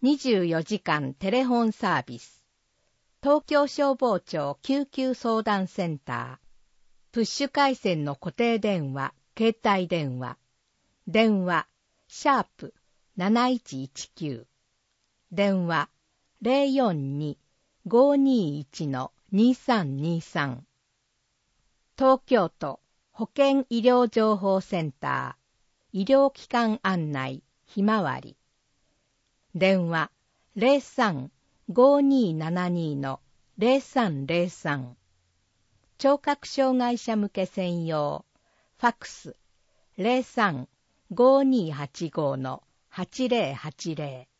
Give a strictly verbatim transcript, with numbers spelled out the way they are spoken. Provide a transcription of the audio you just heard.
にじゅうよじかんテレフォンサービス、東京消防庁救急相談センター、プッシュ回線の固定電話、携帯電話、電話、シャープなないちいちきゅう、電話 ゼロよんに ごーにーいち にさんにさん、東京都保健医療情報センター、医療機関案内、ひまわり、電話 ゼロさん ごーにーななに ゼロさんゼロさん、聴覚障害者向け専用、ファックス ゼロさん ごーにーはちご はちゼロはちゼロ、